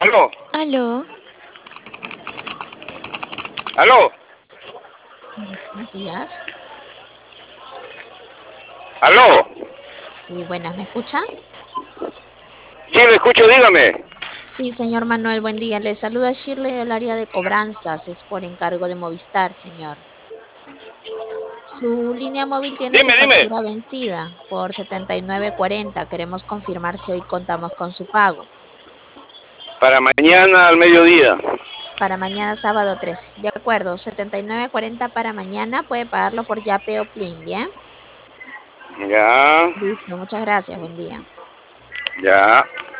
Aló, Aló, aló, Buenos días. aló. Sí, buenas, ¿me escucha? Sí, le escucho, dígame. Sí, señor Manuel, buen día. Le saluda Shirley del área de cobranzas. Es por encargo de Movistar, señor. Su línea móvil tiene su Dime. factura vencida por 79.40. Queremos confirmar si hoy contamos con su pago. Para mañana al mediodía. Para mañana sábado 13. De acuerdo, 79.40 para mañana. Puede pagarlo por Yape o Plin, ¿bien? Ya, Listo, muchas gracias. Buen día. ya.